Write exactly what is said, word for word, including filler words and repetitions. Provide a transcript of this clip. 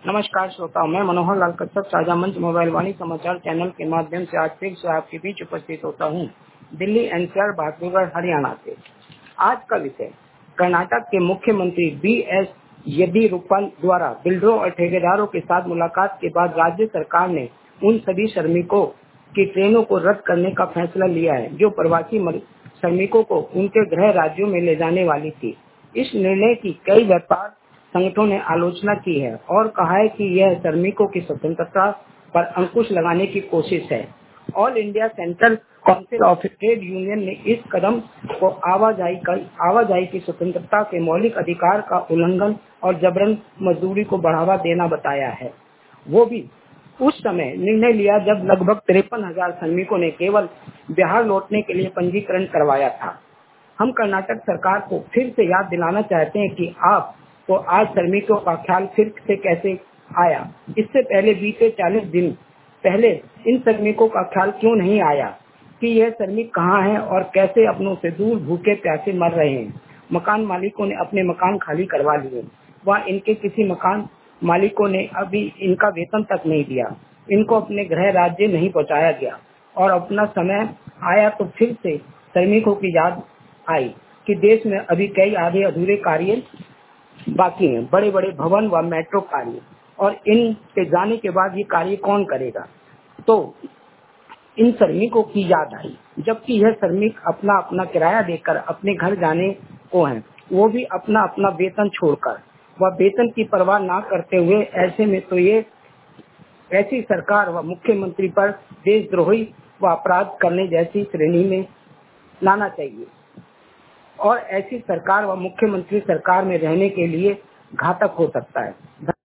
नमस्कार श्रोताओं, मैं मनोहर लाल कश्यप साझा मंच मोबाइल वाणी समाचार चैनल के माध्यम से आज फिर से आपके बीच उपस्थित होता हूं। दिल्ली एनसीआर बहादुरगढ़ हरियाणा से आज का विषय कर्नाटक के मुख्यमंत्री बी एस येदियुरप्पा द्वारा बिल्डरों और ठेकेदारों के साथ मुलाकात के बाद राज्य सरकार ने उन सभी श्रमिकों की ट्रेनों को रद्द करने का फैसला लिया है जो प्रवासी श्रमिकों को उनके गृह राज्यों में ले जाने वाली थी। इस निर्णय की कई व्यापार संगठनों ने आलोचना की है और कहा है कि यह श्रमिकों की स्वतंत्रता पर अंकुश लगाने की कोशिश है। All India central council of trade union ने इस कदम को आवाजाही का आवाजाही की स्वतंत्रता के मौलिक अधिकार का उल्लंघन और जबरन मजदूरी को बढ़ावा देना बताया है। वो भी उस समय निर्णय लिया जब लगभग तिरपन हजार श्रमिकों ने केवल बिहार लौटने के लिए पंजीकरण करवाया था। हम कर्नाटक सरकार को फिर से याद दिलाना चाहते हैं कि आप तो आज श्रमिकों का ख्याल फिर से कैसे आया। इससे पहले बीते चालीस दिन पहले इन श्रमिकों का ख्याल क्यों नहीं आया कि यह श्रमिक कहाँ हैं और कैसे अपनों से दूर भूखे प्यासे मर रहे हैं। मकान मालिकों ने अपने मकान खाली करवा लिए, वह इनके किसी मकान मालिकों ने अभी इनका वेतन तक नहीं दिया, इनको अपने गृह राज्य नहीं पहुंचाया गया और अपना समय आया तो फिर से श्रमिकों की याद आई कि देश में अभी कई आधे अधूरे कार्य बाकी हैं, बड़े बड़े भवन व मेट्रो कार्य, और इन के जाने के बाद ये कार्य कौन करेगा। तो इन श्रमिकों की याद आई, जबकि यह श्रमिक अपना अपना किराया देकर अपने घर जाने को हैं, वो भी अपना अपना वेतन छोड़कर, वह वेतन की परवाह ना करते हुए। ऐसे में तो ये ऐसी सरकार व मुख्यमंत्री पर देशद्रोही व अपराध करने जैसी श्रेणी में लाना चाहिए और ऐसी सरकार व मुख्यमंत्री सरकार में रहने के लिए घातक हो सकता है।